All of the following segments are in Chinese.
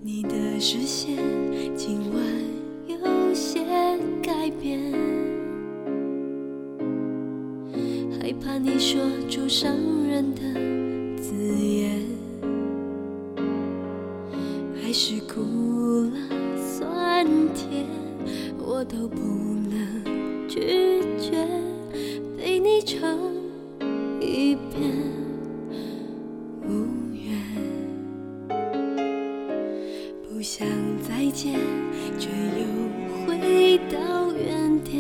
你的视线今晚有些改变，害怕你说出伤人的字眼，还是苦辣酸甜我都不能拒绝，被你撑一遍无缘，不想再见，却又回到原点，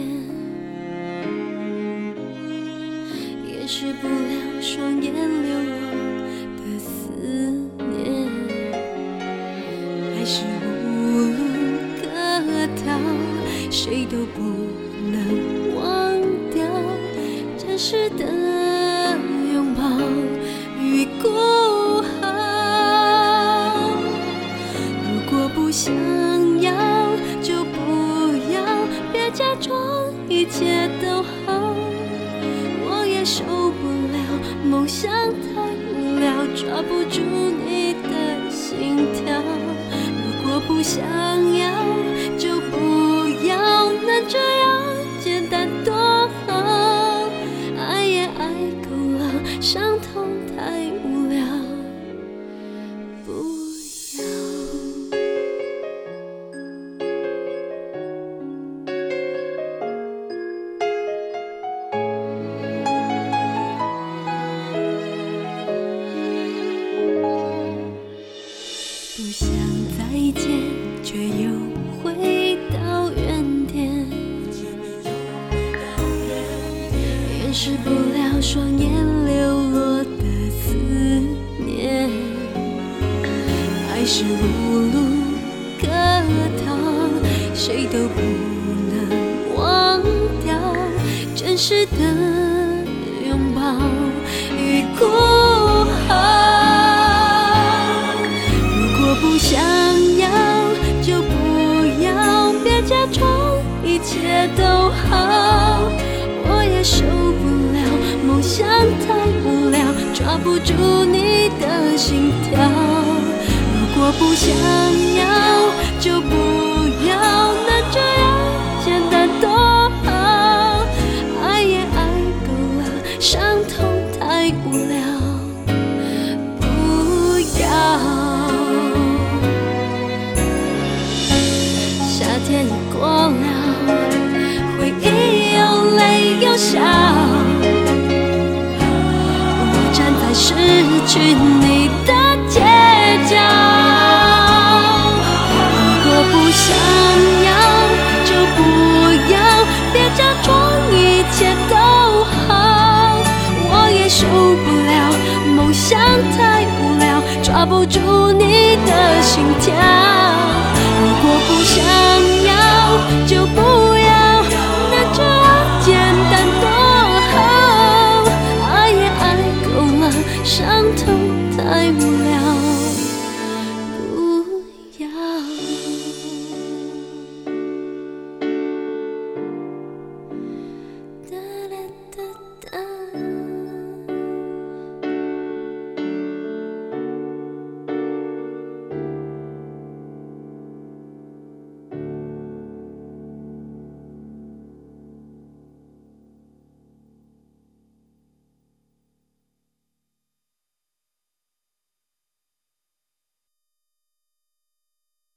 掩饰不了双眼流落的思念，还是无路可逃，谁都不能忘掉真实的拥抱与孤豪。如果不想要就不要，别假装一切都好，我也受不了梦想太无聊，抓不住你的心跳。如果不想要就不要，能这样简单多好，爱也爱够了，伤痛太无聊，不要。不想再见，却又回到原点，掩饰不了双眼流落的思念，还是无路可逃，谁都不能忘掉真实的拥抱与孤豪。不想要就不要，别假装一切都好，我也受不了梦想太无聊，抓不住你的心跳。如果不想要就不要，能这样简单多好，爱也爱够了，伤痛太无聊，不要。夏天已过了，回忆有泪有笑，我站在失去你的街角。如果不想要就不要，别假装一切都好，我也受不了梦想太无聊，抓不住你